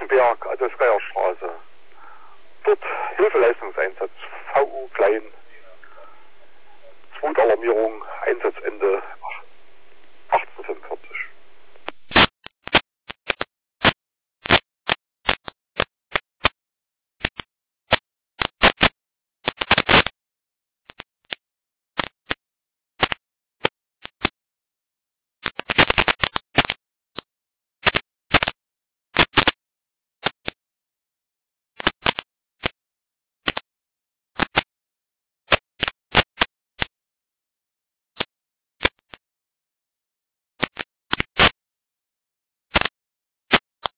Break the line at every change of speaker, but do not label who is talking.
Wittenberg, also Schreierstraße. Dort Hilfeleistungseinsatz, VU Klein, Zwutalarmierung, Einsatzende 1845.